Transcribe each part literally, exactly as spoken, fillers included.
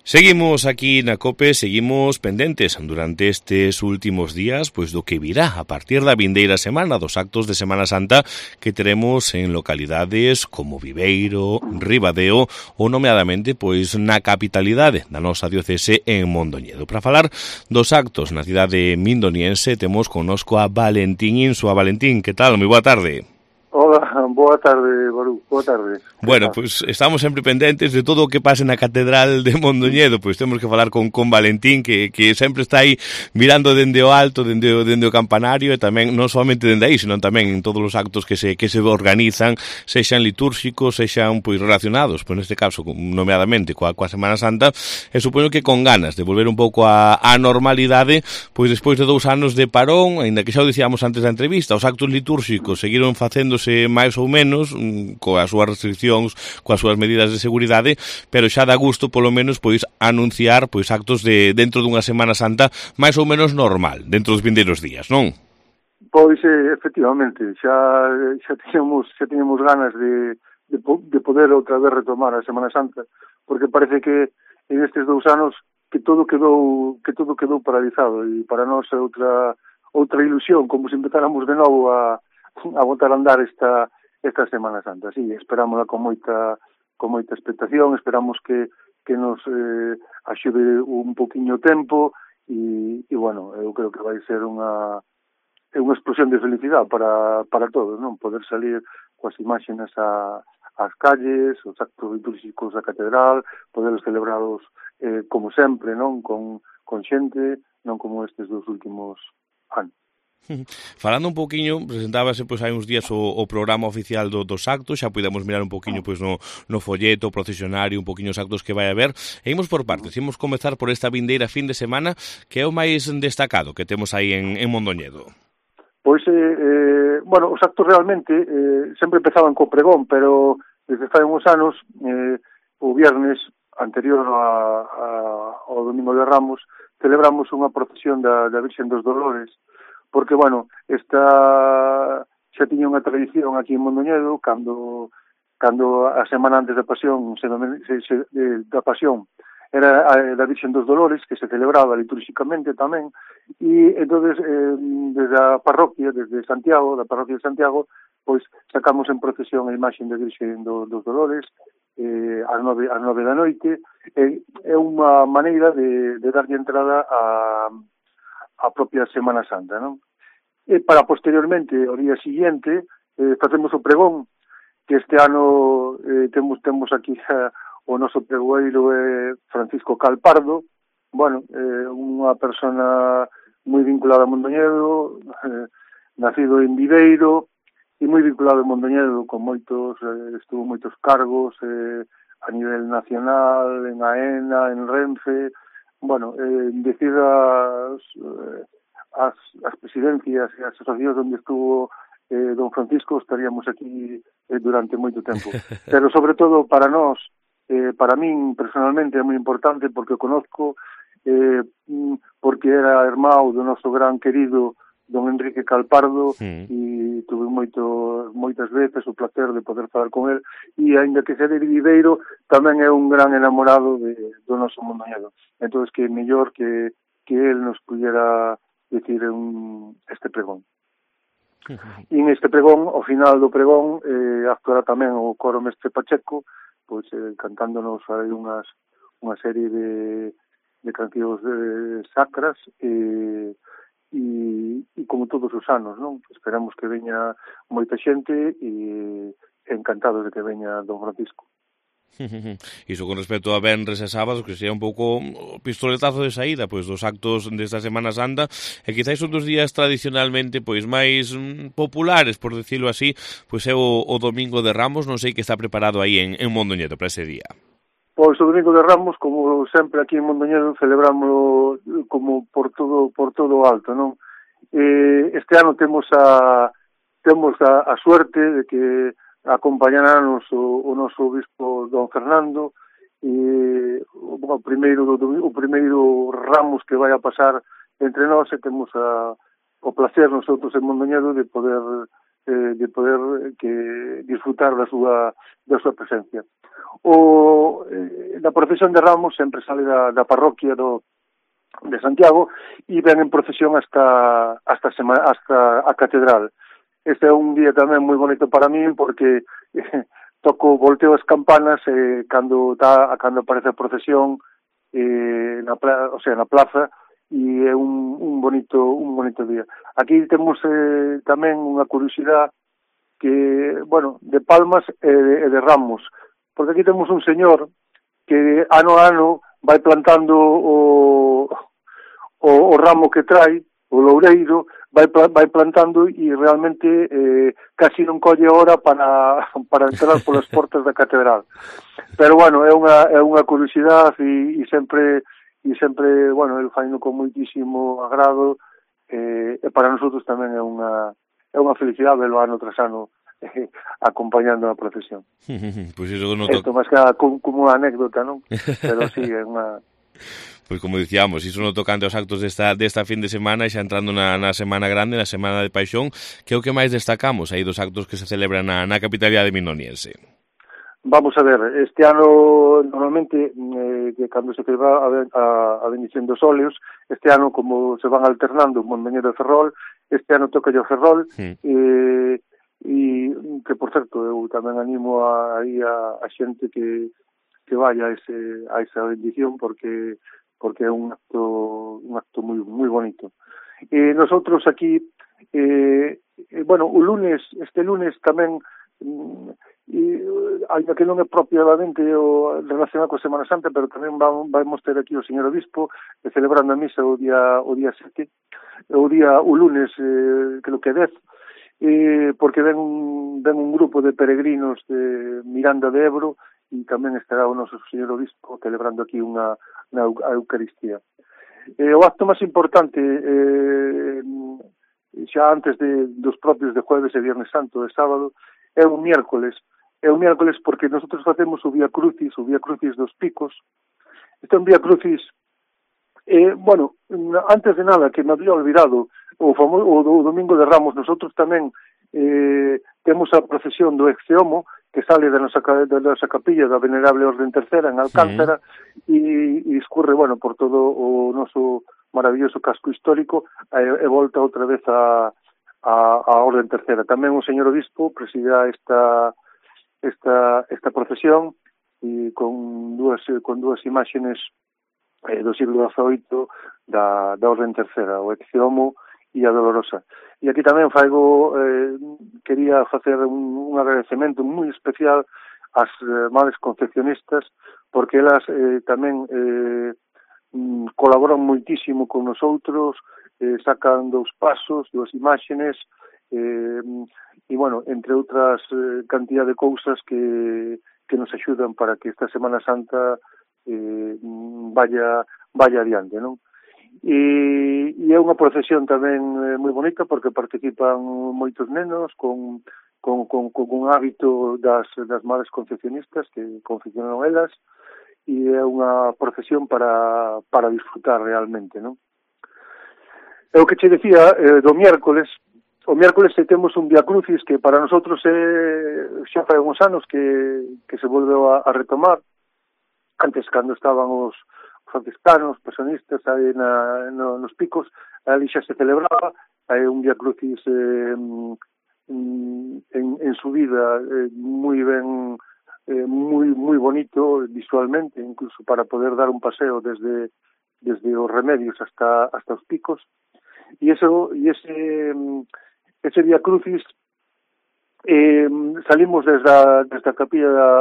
Seguimos aquí na COPE, seguimos pendentes durante estes últimos días pois do que virá a partir da vindeira semana, dos actos de Semana Santa que teremos en localidades como Viveiro, Ribadeo ou nomeadamente pois na capitalidade da nosa diocese en Mondoñedo. Para falar dos actos na cidade mindoniense temos connosco a Valentín Insua. Valentín, que tal? Moi boa tarde. Hola, boa tarde, Barú, boa tarde. Bueno, pois pues, estamos sempre pendentes de todo o que pase na Catedral de Mondoñedo, pois pues, temos que falar con, con Valentín, que, que sempre está aí mirando dende o alto, dende o, dende o campanario, e tamén non solamente dende aí, senón tamén en todos os actos que se que se organizan, sexan litúrxicos, sexan pois relacionados, pois neste caso, nomeadamente coa, coa Semana Santa, e supoño que con ganas de volver un pouco a, a normalidade, pois despois de dous anos de parón, aínda que xa o dicíamos antes da entrevista, os actos litúrxicos seguiron facendo máis ou menos coas súas restriccións, coas súas medidas de seguridade, pero xa dá gusto polo menos pois anunciar pois actos de dentro dunha Semana Santa máis ou menos normal, dentro dos vindeiros días, non? Pois eh, efectivamente, xa xa tiñamos xa tiñamos ganas de de, de poder outra vez retomar a Semana Santa, porque parece que en estes dous anos que todo quedou que todo quedou paralizado, e para nós é outra outra ilusión, como se empezáramos de novo a a botar a andar esta esta Semana Santa. Sí, esperámola con moita con moita expectación, esperamos que que nos eh, axude un poquinho o tempo e, e bueno, eu creo que vai ser unha unha explosión de felicidade para para todos, non? Poder salir coas imaxes a ás calles, os actos litúrxicos da catedral, poder celebrados eh, como sempre, non? Con con xente, non como estes dos últimos anos. Falando un poquinho, presentábase pois hai uns días o, o programa oficial do, dos actos, xa podemos mirar un poquinho pois no, no folleto, procesionario, un poquinho os actos que vai haber, e imos por partes, imos comezar por esta vindeira fin de semana, que é o máis destacado que temos aí en, en Mondoñedo. Pois, eh, eh, bueno, os actos realmente eh, sempre empezaban co pregón, pero desde fai uns anos, eh, o viernes anterior a, a, ao Domingo de Ramos, celebramos unha procesión da, da Virxen dos Dolores, porque, bueno, esta xa tiña unha tradición aquí en Mondoñedo, cando cando a semana antes da Pasión, se, se, se, de, da Pasión, era a da Virxen dos Dolores, que se celebraba litúrxicamente tamén, e entonces eh, desde a parroquia, desde Santiago, da parroquia de Santiago, pois sacamos en procesión a imaxen da Virxen do, dos Dolores, eh, ás nove, ás nove da noite, e é unha maneira de, de darlle entrada a a propia Semana Santa, non? E para posteriormente, o día siguiente, eh, facemos o pregón, que este ano eh, temos temos aquí a, o noso pregoeiro é Francisco Calpardo, bueno, eh, unha persona moi vinculada a Mondoñedo, eh, nacido en Viveiro, e moi vinculado a Mondoñedo, con moitos, eh, estuvo moitos cargos eh, a nivel nacional, en AENA, en Renfe. Bueno, eh, decir as, as, as presidencias e as asociacións onde estuvo eh, don Francisco, estaríamos aquí eh, durante moito tempo. Pero, sobre todo, para nós, eh, para min, personalmente, é moi importante porque o conozco, eh, porque era irmão do noso gran querido don Enrique Calpardo, sí. E tuve moito, moitas veces o placer de poder falar con él, e aínda que sea de Viveiro, tamén é un gran enamorado de, do noso Mondoñedo. Entón, que mellor que, que él nos pudiera decir un, este pregón. E en este pregón, ao final do pregón, eh, actuará tamén o coro Mestre Pacheco, pois eh, cantándonos aí unhas, unha serie de, de cancións de sacras, e E, e como todos os anos, non? Esperamos que veña moita xente e encantados de que veña don Francisco. Iso con respecto a venres e sábados, que sería un pouco o pistoletazo de saída pois dos actos desta Semana Santa, e quizáis un dos días tradicionalmente pois máis mm, populares, por decirlo así, pois é o, o Domingo de Ramos. Non sei que está preparado aí en, en Mondoñedo para ese día. Pois o Domingo de Ramos, como sempre aquí en Mondoñedo, celebramos como por todo por todo alto, non? Eh, este ano temos a temos a, a suerte de que acompañarános o, o noso obispo don Fernando, e o, o primeiro o primeiro Ramos que vai a pasar entre nós, e temos a, o placer nosotros en Mondoñedo de poder eh, de poder que disfrutar da súa, da súa presencia. O, eh, na procesión de Ramos sempre sale da, da parroquia do, de Santiago e ven en procesión hasta, hasta, sema, hasta a catedral. Este é un día tamén moi bonito para mí porque eh, toco, volteo as campanas eh, cando, tá, cando aparece a procesión eh, na, o sea, na plaza, e é un, un bonito un bonito día. Aquí temos eh, tamén unha curiosidade que, bueno, de Palmas e de, de Ramos, porque aquí temos un señor que ano a ano vai plantando o, o, o ramo que trai, o loureiro, vai, vai plantando e realmente eh, casi non colle hora para, para entrar polas portas da catedral. Pero, bueno, é unha, é unha curiosidade e, e sempre, e sempre, bueno, el faino con moitísimo agrado eh, e para nosotros tamén é unha, é unha felicidade velo ano tras ano eh, acompañando a procesión. Pois iso non Isto máis que como, como unha anécdota, non? Pero sí, é unha... Pois como dicíamos, iso non tocante aos actos desta, desta fin de semana e xa entrando na, na Semana Grande, na Semana de Paixón, que é o que máis destacamos aí dos actos que se celebran na, na capitalidade minoniense. Vamos a ver, este ano normalmente eh, que cando se celebra a, a, a bendición dos óleos, este ano como se van alternando Mondoñedo e Ferrol, este ano toca o Ferrol, mm. eh, e que por certo eu tamén animo a, aí a, a xente que, que vaya a, ese, a esa bendición porque porque é un acto un acto moi moi bonito. E nosotros aquí eh, eh, bueno, o lunes, este lunes tamén e ainda que non é propiamente o relacionado coa Semana Santa, pero tamén vamos, vamos ter aquí o señor Obispo eh, celebrando a misa o día o día sete, o día o lunes eh, creo que dez, eh, porque ven un, ven un grupo de peregrinos de Miranda de Ebro e tamén estará o noso señor Obispo celebrando aquí unha, unha a Eucaristía. Eh, o acto máis importante eh, xa antes de, dos propios de Jueves e Viernes Santo e Sábado é un miércoles, é un miércoles porque nosotros facemos o Vía Crucis, o Vía Crucis dos Picos. Este é un Vía Crucis, eh, bueno, antes de nada, que me había olvidado, o, famoso, o, o Domingo de Ramos, nosotros tamén eh, temos a procesión do Exceomo, que sale da nosa, da nosa capilla da Venerable Orden Tercera en Alcántara, sí. e, e discurre, bueno, por todo o noso maravilloso casco histórico e, e volta outra vez a A, a Orden Tercera. Tamén o señor Obispo presida esta esta esta procesión e con dúas con dúas imágenes eh, do siglo dezaoito da, da Orden Tercera, o Exceomo e a Dolorosa. E aquí tamén faigo eh, quería facer un, un agradecemento moi especial ás eh, madres concepcionistas porque elas eh, tamén eh, colaboran moitísimo con nosotros, eh, sacan dous pasos, dúas imágenes, eh, e, bueno, entre outras eh, cantidad de cousas que, que nos axudan para que esta Semana Santa eh, vaya, vaya adiante, non? E, e é unha procesión tamén eh, moi bonita porque participan moitos nenos con, con, con, con un hábito das, das madres concepcionistas que confeccionaron elas, e é unha procesión para, para disfrutar realmente, non? É o que che decía eh, do miércoles. O miércoles temos un Vía Crucis que para nosotros é, xa fai uns anos que, que se volveu a, a retomar. Antes, cando estaban os franciscanos, pasionistas aí na, no, nos Picos, ali xa se celebraba, hai un Vía Crucis eh, en, en subida eh, moi ben, eh, moi, moi bonito visualmente, incluso para poder dar un paseo desde, desde os Remedios hasta, hasta os Picos. E eso, e ese, ese Vía Crucis eh, salimos desde a, desde a capilla da,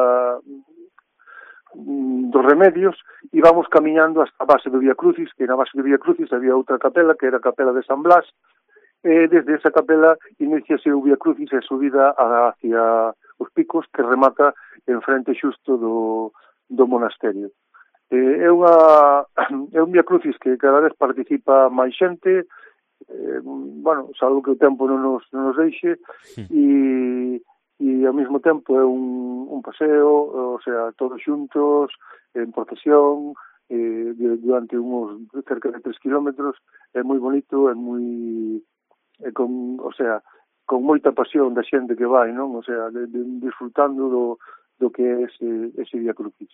dos Remedios e vamos camiñando hasta a base do Vía Crucis, que na base do Vía Crucis había outra capela, que era a capela de San Blas, e desde esa capela iniciase o Vía Crucis e subida hacia os Picos, que remata en frente xusto do, do monasterio. Eh, é, unha, é un Vía Crucis que cada vez participa máis xente, eh, bueno, salvo que o tempo non nos, non nos deixe, e, e ao mesmo tempo é un, un paseo, o sea, todos xuntos, en procesión, eh, durante uns cerca de tres kilómetros, é moi bonito, é moi, é con, o sea, con moita pasión da xente que vai, non? O sea, de, de, disfrutando do, do que é ese, ese Vía Crucis.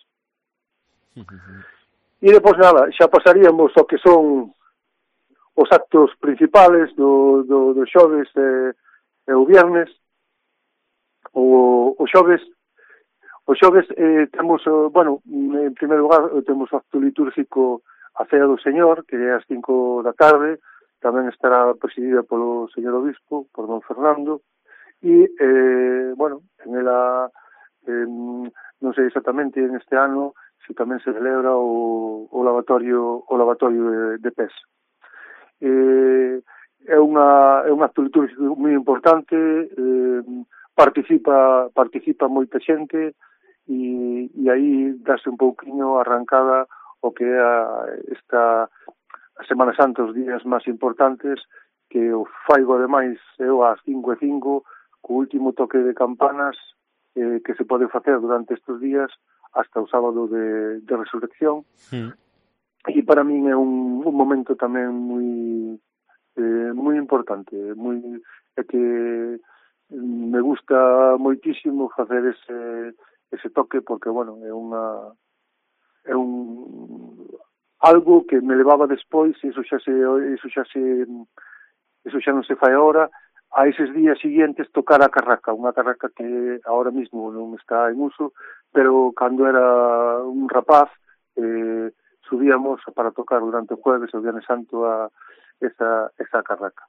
E depois nada, xa pasaríamos ao que son os actos principales do, do, do xoves e, e o viernes. O, o xoves o xoves eh, temos, bueno, en primeiro lugar temos o acto litúrgico a Cea do Señor, que é ás cinco da tarde, tamén estará presidida polo señor obispo, por don Fernando, e, eh, bueno, en ela, eh, non sei exactamente en este ano, se tamén se celebra o, o lavatorio o lavatorio de, de pés. Eh, é unha é un acto litúrgico moi importante, eh, participa participa moita xente e, e aí dase un pouquiño arrancada o que é a, esta a Semana Santa, os días máis importantes, que o faigo ademais eu ás cinco e cinco co último toque de campanas eh, que se pode facer durante estes días hasta o sábado de, de resurrección. Mm. E para min é un, un momento tamén moi eh, moi importante, moi é que me gusta moitísimo facer ese ese toque porque, bueno, é unha é un algo que me levaba despois, e iso xa se iso xa se iso xa non se fai agora, a eses días siguientes tocar a carraca, unha carraca que ahora mismo non está en uso, pero cando era un rapaz eh, subíamos para tocar durante o jueves o Viernes Santo a esa, esa carraca.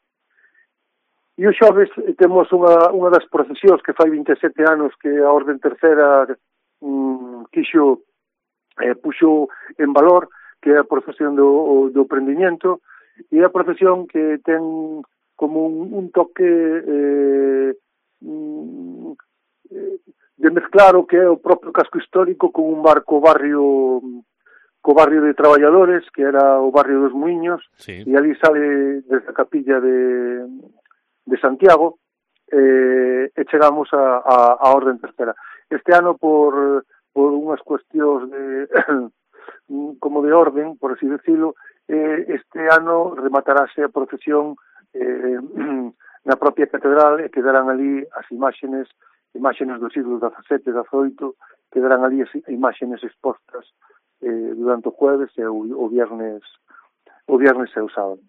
E o xoves temos unha, unha das procesións que fai vinte e sete anos que a Orden Tercera mm, quixo eh, puxo en valor, que é a procesión do, do prendimiento, e a procesión que ten como un, un toque eh, mm, de mezclar o que é o propio casco histórico con un barco barrio co barrio de traballadores, que era o barrio dos Muiños, sí. E ali sale desde a capilla de, de Santiago, eh, e chegamos a, a, a Orden Tercera. Este ano, por, por unhas cuestións de como de orden, por así decirlo, eh, este ano rematarase a procesión eh, na propia catedral e quedarán ali as imágenes, imágenes do siglo dezasete e dezaoito, quedarán ali as imágenes expostas eh, durante o jueves e o, o viernes o viernes e o sábado.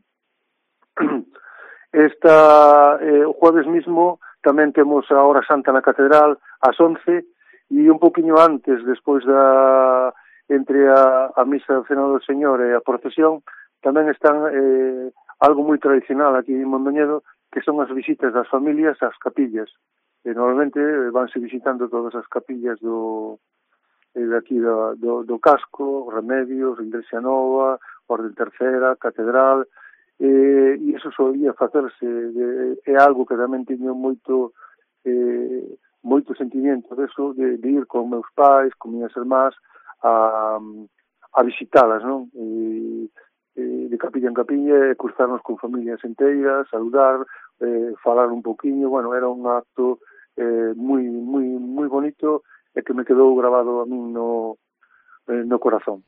Esta, eh, o jueves mismo tamén temos a hora santa na catedral ás once e un poquinho antes, despois da entre a, a misa do Cena do Señor e a procesión, tamén están eh, algo moi tradicional aquí en Mondoñedo, que son as visitas das familias ás capillas. E normalmente vanse visitando todas as capillas do eh, de aquí do, do, do Casco, Remedios, Iglesia Nova, Orden Tercera, Catedral, eh, e iso solía facerse, de, é algo que tamén teño moito eh, moito sentimiento deso, de, de ir con meus pais, con miñas irmás, a, a visitalas, non? E, e de capilla en capilla, cruzarnos con familias enteiras, saludar, eh, falar un poquinho, bueno, era un acto eh, moi moi moi bonito e que me quedou grabado a min no, eh, no corazón.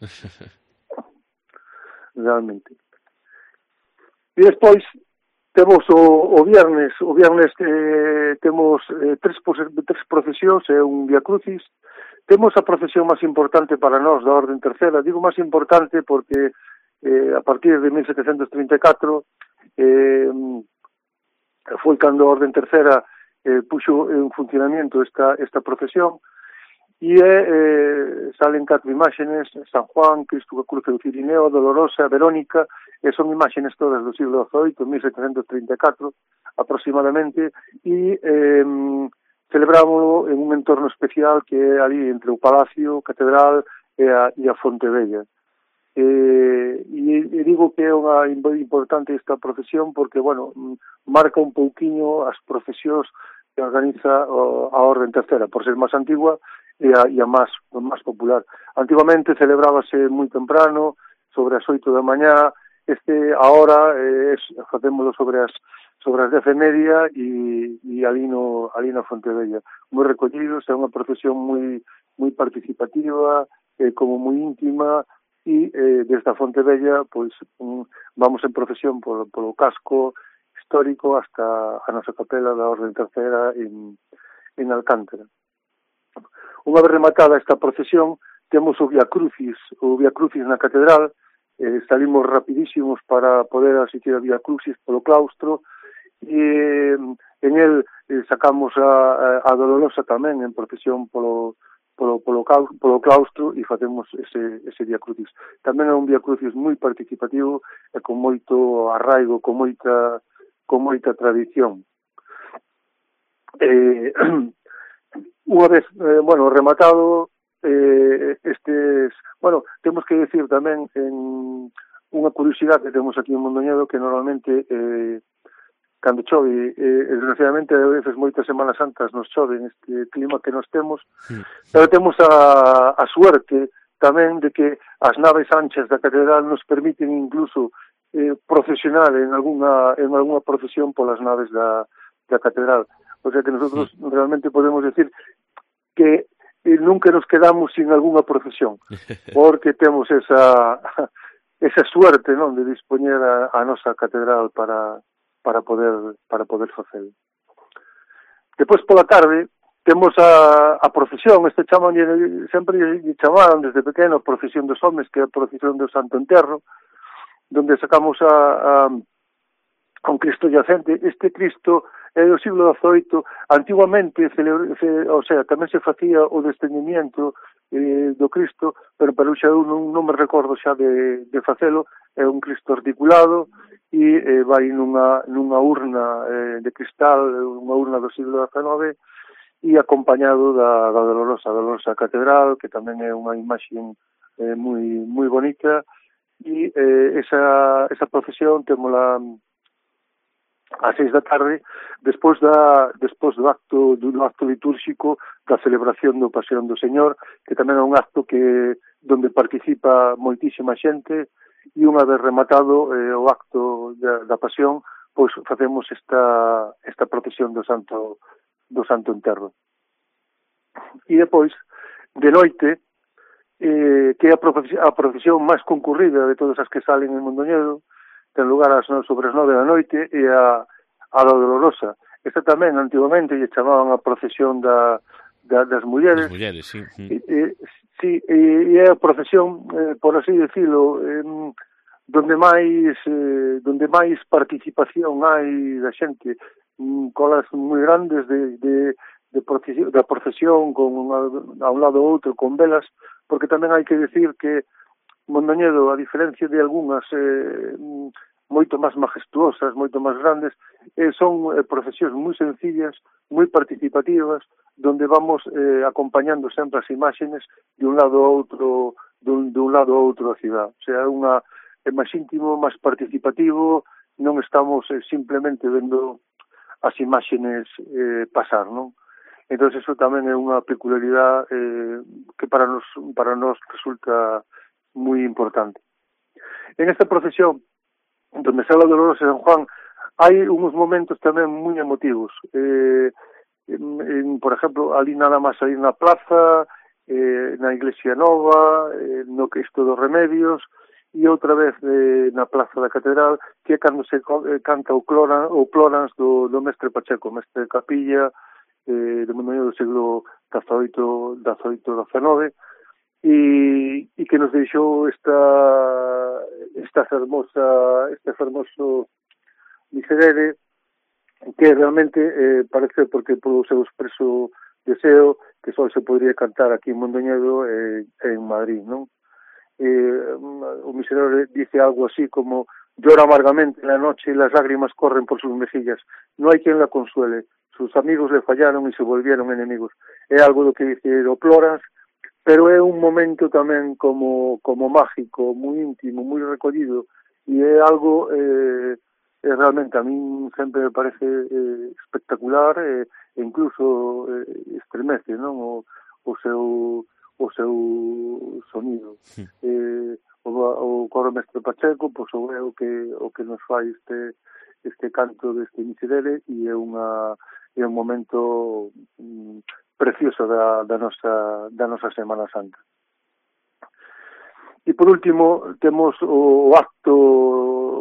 Realmente. E despois temos o, o viernes, o viernes eh, temos eh, tres, tres procesións e un Vía Crucis. Temos a procesión máis importante para nós da Orden Tercera. Digo máis importante porque eh, a partir de mil setecentos trinta e catro eh, foi cando a Orden Tercera eh, puxo en funcionamento esta, esta procesión e eh, salen catro imágenes: San Juan, Cristo que cruza o Cirineo, Dolorosa, Verónica, e son imágenes todas do siglo dezaoito, mil setecentos trinta e catro aproximadamente, e eh, celebrámoslo en un entorno especial que é ali entre o Palacio, Catedral e a, e a Fonte Bella. Eh, e, e digo que é unha importante esta procesión porque, bueno, marca un pouquiño as procesións que organiza o, a Orden Tercera, por ser máis antigua e a, e a máis, máis popular. Antigamente celebrábase moi temprano, sobre as oito da mañá. Este, ahora, eh, facémoslo sobre as sobre as dez e media e, e ali, no, ali na Fonte Bella. Moi recollidos, é unha procesión moi, moi participativa, eh, como moi íntima, e eh, desde a Fonte Bella, pois, um, vamos en procesión polo, polo casco histórico hasta a nosa capela da Orde Terceira en, en Alcántara. Unha vez rematada esta procesión, temos o Vía Crucis, o Vía Crucis na catedral, eh, salimos rapidísimos para poder asistir a Vía Crucis polo claustro, e eh, en el eh, sacamos a, a Dolorosa tamén en procesión polo, polo, polo, polo claustro e facemos ese, ese Vía Crucis. Tamén é un Vía Crucis moi participativo e con moito arraigo, con moita, con moita tradición. Eh, unha vez, eh, bueno, rematado eh, estes, bueno, temos que decir tamén en unha curiosidade que temos aquí en Mondoñedo, que normalmente eh, cando chove, eh, desgraciadamente a veces moitas Semanas Santas nos chove neste clima que nos temos, sí. Pero temos a, a suerte tamén de que as naves anchas da catedral nos permiten incluso eh, procesionar en alguna en alguna procesión polas naves da, da catedral. O sea que nosotros sí. Realmente podemos decir que eh, nunca nos quedamos sin alguna procesión, porque temos esa esa suerte, non, de dispoñer a, a nosa catedral para para poder para poder facelo. Depois pola tarde temos a, a procesión, este chaman sempre lle chamaron desde pequeno a procesión dos homes, que é a procesión do Santo Enterro, donde sacamos a, a, a un Cristo yacente. Este Cristo é do siglo dezoito, antiguamente, celebre, ce, o sea, tamén se facía o descendimiento eh, do Cristo, pero para xa eu non, non me recordo xa de, de facelo, é un Cristo articulado, e eh, vai nunha, nunha urna eh, de cristal, unha urna do siglo dezenove, e acompañado da, da Dolorosa, da Dolorosa Catedral, que tamén é unha imaxe eh, moi moi bonita, e eh, esa, esa procesión temola ás seis da tarde, despois da despois do acto do acto litúrxico da celebración do Pasión do Señor, que tamén é un acto que donde participa moitísima xente. E unha vez rematado eh, o acto da, da Pasión, pois facemos esta esta procesión do Santo do Santo Enterro. E depois, de noite, eh, que é a procesión, a procesión máis concurrida de todas as que salen en Mondoñedo, ten lugar ás sobre as nove da noite, e a, a da Dolorosa. Esta tamén, antiguamente, lle chamaban a procesión da, da, das mulleres. Das mulleres, sí. E, e, sí, e é a procesión, eh, por así decirlo, eh, donde máis eh, donde máis participación hai da xente, mm, colas moi grandes de, de, de procesión, da procesión con a, a un lado ou outro con velas, porque tamén hai que decir que Mondoñedo, a diferencia de algunhas eh, moito máis majestuosas, moito máis grandes, eh, son eh, procesións moi sencillas, moi participativas, donde vamos eh, acompañando sempre as imágenes de un lado a outro, de un, de un lado a outro da cidade. O sea, unha é máis íntimo, máis participativo, non estamos eh, simplemente vendo as imágenes eh, pasar, non? Entón, eso tamén é unha peculiaridade eh, que para nos, para nos resulta moi importante. En esta procesión, donde sale a Dolorosa de San Juan, hai uns momentos tamén moi emotivos. Eh, en, en, por exemplo, ali nada máis sair na plaza, eh, na Iglesia Nova, eh, no Cristo dos Remedios, e outra vez eh, na Plaza da Catedral, que é cando se eh, canta o, cloran, o Plorans do, do mestre Pacheco, mestre Capilla, eh, de Mondoñedo do siglo dezoito, dezoito, dezenove, e, e que nos deixou esta esta fermosa este fermoso miserere, que realmente eh, parece porque polo seu expreso deseo que só se podría cantar aquí en Mondoñedo e eh, en Madrid, non? Eh, o miserere dice algo así como: llora amargamente en la noche y las lágrimas corren por sus mejillas, no hay quien la consuele, sus amigos le fallaron y se volvieron enemigos. É algo do que dice o Plorans, pero é un momento tamén como como mágico, moi íntimo, moi recollido, e é algo eh, eh, realmente a min sempre me parece eh, espectacular, e eh, incluso eh, estremece, non, o, o seu o seu sonido. Sí. Eh, o, o coro mestre Pacheco, pois o é o que o que nos fai este este canto deste miserere, e é unha é un momento mm, precioso da, da nosa da nosa Semana Santa. E por último temos o acto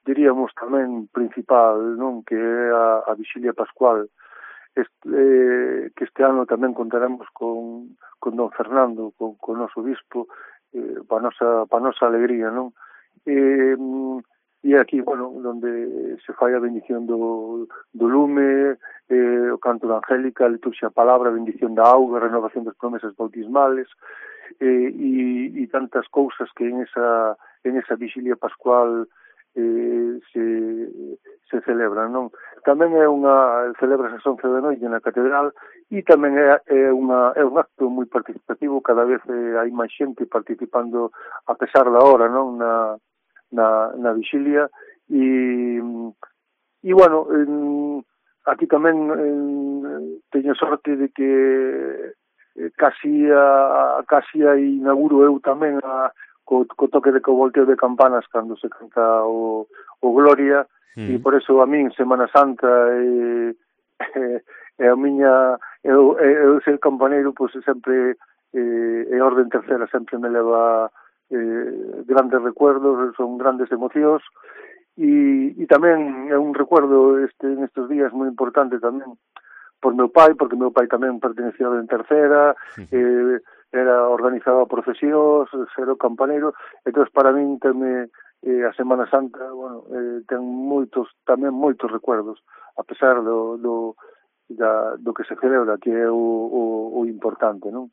diríamos tamén principal, non, que é a, a Vixilia Pascual, este, eh, que este ano tamén contaremos con, con don Fernando, con, con o noso obispo, eh, para nosa, para nosa alegría, non? Eh, e aquí, bueno, onde se fai a bendición do, do lume, eh, o canto da Angélica, a liturxia a palabra, a bendición da auga, a renovación das promesas bautismales, eh, e, e tantas cousas que en esa, en esa Vixilia Pascual eh, se, se celebran, non? Tamén é unha, celebra as once da noite na catedral, e tamén é, é, unha, é un acto moi participativo, cada vez eh, hai máis xente participando a pesar da hora, non? Na, na, na vixilia, e, e bueno, en, aquí tamén en, teño sorte de que eh, casi a, casi a inauguro eu tamén a, co, co toque de co volteo de campanas cando se canta o, o Gloria, mm. e por eso a min Semana Santa e, e, e a miña eu, eu ser campaneiro, pois sempre eh, e orden tercera sempre me leva Eh, grandes recuerdos, son grandes emocións, e, e tamén é un recuerdo este, en estes días moi importante tamén por meu pai, porque meu pai tamén pertenecía en terceira, sí, sí. Eh, era organizado a procesións, ser o campaneiro, entón para min teme eh, a Semana Santa, bueno, eh, ten moitos, tamén moitos recuerdos, a pesar do, do, da, do que se celebra, que é o, o, o importante, non?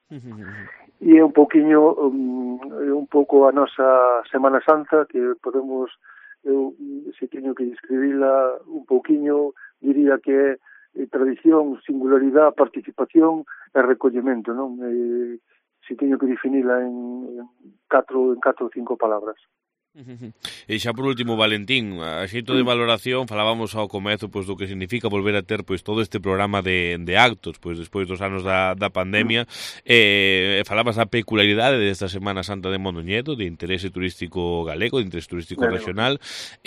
E é un pouquiño um, un pouco a nosa Semana Santa, que podemos, eu se teño que describila un pouquiño, diría que é eh, tradición, singularidade, participación e recollemento, non? Eh, se teño que definila en, en catro en catro ou cinco palabras. E xa por último, Valentín, a xeito de valoración, falábamos ao comezo pois do que significa volver a ter pois todo este programa de, de actos, pois despois dos anos da, da pandemia, e eh, falabas a peculiaridade desta Semana Santa de Mondoñedo, de interese turístico galego, de interese turístico galego, regional,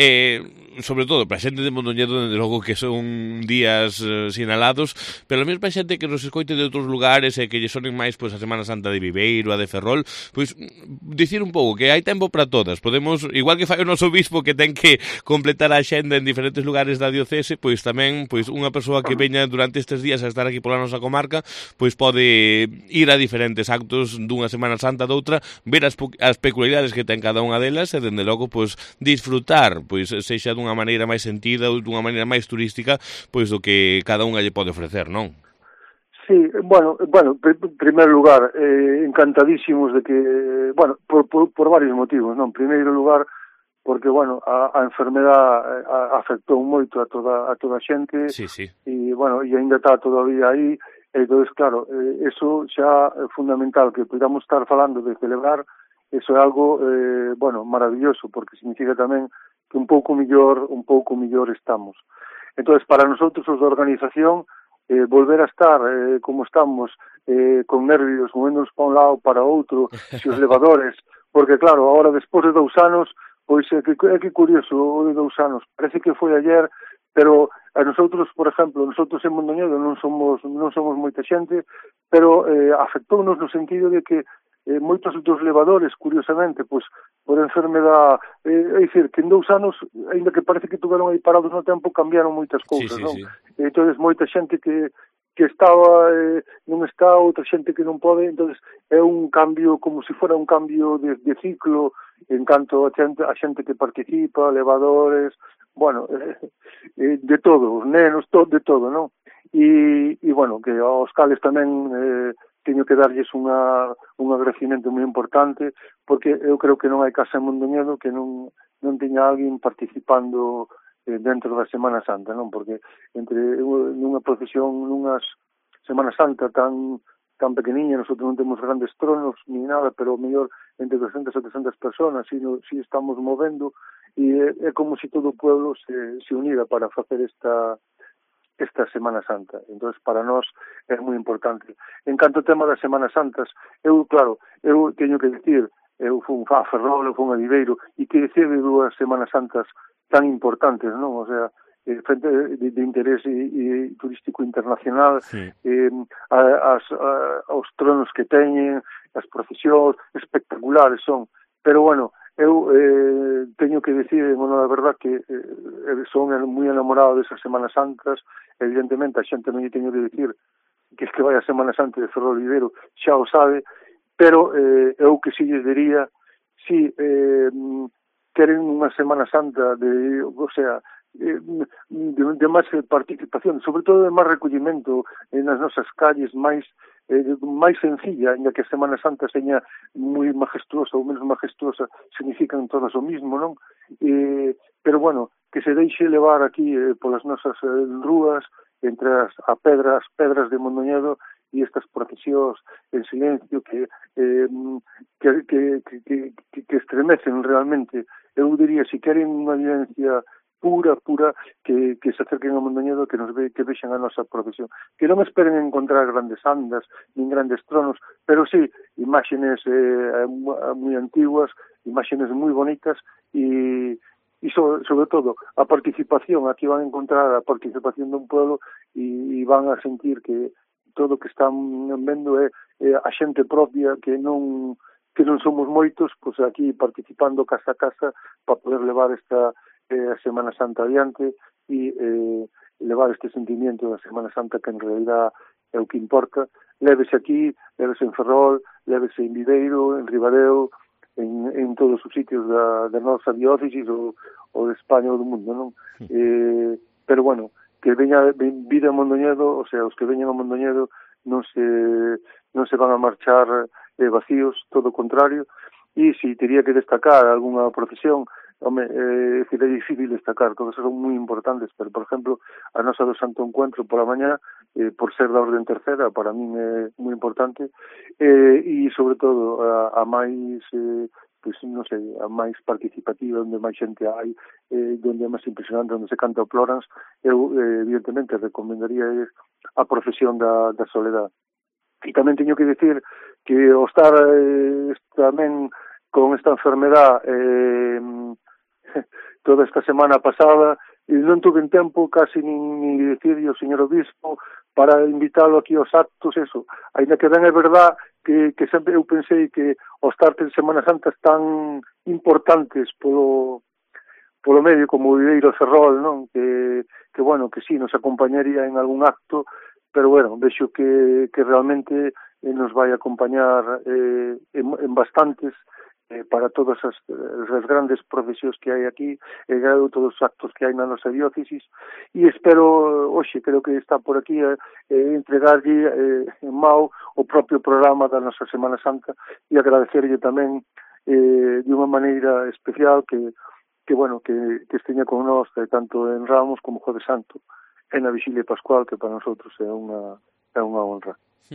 e eh, sobre todo para a xente de Mondoñedo, desde logo que son días eh, sinalados, pero a mesma xente que nos escoite de outros lugares e que lle sonen máis pois a Semana Santa de Viveiro, a de Ferrol, pois dicir un pouco que hai tempo para todas, podemos igual que fai o noso obispo que ten que completar a xenda en diferentes lugares da diocese, pois tamén pois unha persoa que veña durante estes días a estar aquí pola nosa comarca, pois pode ir a diferentes actos dunha Semana Santa doutra, ver as, as peculiaridades que ten cada unha delas e, dende logo, pois disfrutar, pois sexa dunha maneira máis sentida ou dunha maneira máis turística, pois do que cada unha lle pode ofrecer, non? Sí, bueno, bueno, en primer lugar, eh, encantadísimos de que, bueno, por, por, por varios motivos, non? En primeiro lugar, porque, bueno, a, a enfermedade a, afectou moito a toda a toda a xente, sí, sí. E, bueno, e ainda está todavía aí, entón, claro, eh, eso xa é fundamental, que podamos estar falando de celebrar, eso é algo, eh, bueno, maravilloso, porque significa tamén que un pouco millor, un pouco millor estamos. Entón, para nosotros, os da organización, Eh, volver a estar eh, como estamos, eh, con nervios, movéndonos para un lado, para outro, se os elevadores, porque claro, agora despois de dous anos, pois é que, é que curioso, o de dous anos, parece que foi ayer, pero a nosotros, por exemplo, nosotros en Mondoñedo non somos non somos moita xente, pero eh, afectounos no sentido de que eh, moitos dos elevadores, curiosamente, pois, por enfermedade, eh, é dicir, que en dous anos, ainda que parece que tuveron aí parados no tempo, cambiaron moitas cousas, sí, sí, non? Sí. Entón, moita xente que, que estaba, eh, non está, outra xente que non pode, entón, é un cambio, como se fora un cambio de, de ciclo, en canto a xente, a xente que participa, elevadores, bueno, eh, eh, de todo, os nenos, to, de todo, non? E, e, bueno, que aos cales tamén... Eh, teño que darlles unha, un agradecimento moi importante, porque eu creo que non hai casa en Mondoñedo que non, non teña alguén participando eh, dentro da Semana Santa, non? Porque entre nunha procesión, nunhas Semana Santa tan tan pequeniña, nosotros non temos grandes tronos ni nada, pero mellor entre doscientas e trescentas personas, si, no, si estamos movendo, e é, é como se todo o pueblo se, se unira para facer esta esta Semana Santa. Entón, para nós é moi importante. En canto ao tema das Semanas Santas, eu, claro, eu teño que dicir, eu fui a Ferrol, eu fui a Viveiro, e que dicir de dúas Semanas Santas tan importantes, non? O sea, eh, frente de, de interese e, turístico internacional, sí. eh, a, as, a, os tronos que teñen, as procesións, espectaculares son. Pero, bueno, eu eh, teño que dicir, bueno, a verdad que eh, son moi enamorado desas Semanas Santas. Evidentemente a xente non lle teño de dicir que es que vai a Semana Santa de Ferrol Viveiro, xa o sabe, pero eh, eu que si lles diría, si eh, queren unha Semana Santa de, o sea, de, de máis participación, sobre todo de máis recollimento nas nosas calles, máis eh, máis sencilla, en que a Semana Santa seña moi majestuosa ou menos majestuosa, significan todas o mismo, non? Eh, pero bueno, que se deixe levar aquí eh, polas nosas eh, rúas, entre as a pedras, pedras de Mondoñedo e estas procesións en silencio que, eh, que, que, que, que, que estremecen realmente. Eu diría, se queren unha vivencia pura, pura, que, que se acerquen a Mondoñedo, que nos ve, que vexan a nosa profesión. Que non esperen encontrar grandes andas, nin grandes tronos, pero sí, imágenes eh, moi antiguas, imágenes moi bonitas, e, e sobre, sobre todo, a participación, aquí van a encontrar a participación dun pueblo, e, e van a sentir que todo o que están vendo é, é a xente propia, que non que non somos moitos, pois aquí participando casa a casa, para poder levar esta eh, a Semana Santa adiante e eh, levar este sentimiento da Semana Santa que en realidad é o que importa. Lévese aquí, lévese en Ferrol, lévese en Viveiro, en Ribadeo, en, en todos os sitios da, da nosa diócesis ou, ou de España ou do mundo, non? Sí. Eh, pero bueno, que veña vida a Mondoñedo, o sea, os que veñan a Mondoñedo non se non se van a marchar eh, vacíos, todo o contrario. E se teria que destacar algunha profesión, home, eh, é difícil destacar, todas son moi importantes, pero, por exemplo, a nosa do Santo Encuentro pola mañá, eh, por ser da Orden Tercera, para min é moi importante, eh, e, sobre todo, a, a máis, eh, pois, non sei, a máis participativa, onde máis xente hai, eh, onde é máis impresionante, onde se canta o Plorans, eu, eh, evidentemente, recomendaría a profesión da, da soledad. E tamén teño que dicir que o estar eh, tamén con esta enfermedad eh, toda esta semana pasada, e non tuve tempo casi nin, nin dicirle ao señor obispo para invitalo aquí aos actos, eso. Ainda que ben é verdad que, que sempre eu pensei que os tartes de Semana Santa tan importantes polo, polo medio como o Viveiro Ferrol, non? Que, que, bueno, que sí, nos acompañaría en algún acto, pero, bueno, vexo que, que realmente eh, nos vai acompañar eh, en, en bastantes eh, para todas as, as grandes profesións que hai aquí, e eh, todos os actos que hai na nosa diócesis, e espero, hoxe, creo que está por aquí, eh, eh, entregarlle eh, en Mao o propio programa da nosa Semana Santa, e agradecerlle tamén eh, de unha maneira especial que, que bueno, que, que esteña con nós, eh, tanto en Ramos como Jueves Santo, en a Vixilia Pascual, que para nosotros é unha, é unha honra.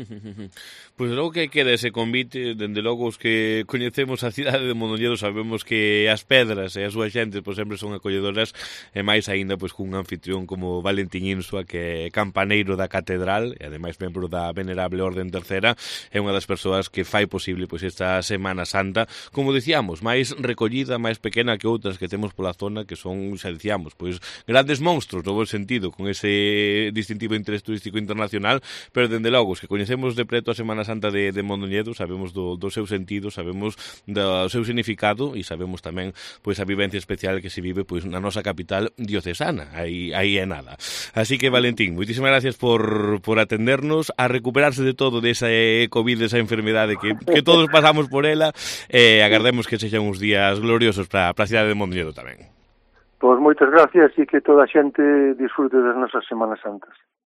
Pois logo que queda ese convite, dende logo os que coñecemos a cidade de Mondoñedo sabemos que as pedras e as súas xentes pois sempre son acolledoras, e máis aínda pois cun anfitrión como Valentín Insua, que é campaneiro da catedral e ademais membro da venerable Orden Tercera, é unha das persoas que fai posible pois esta Semana Santa, como dicíamos, máis recollida, máis pequena que outras que temos pola zona, que son, xa dicíamos, pois grandes monstruos no bo sentido, con ese distintivo interés turístico internacional, pero dende logo os que coñecemos de preto a Semana Santa de, de Mondoñedo, sabemos do, do seu sentido, sabemos do seu significado e sabemos tamén pois a vivencia especial que se vive pois na nosa capital diocesana, aí, aí é nada. Así que, Valentín, moitísimas gracias por, por atendernos, a recuperarse de todo desa COVID, desa enfermedade que, que todos pasamos por ela, e agardemos que sexan uns días gloriosos para a cidade de Mondoñedo tamén. Pois moitas gracias e que toda a xente disfrute das nosas Semanas Santas.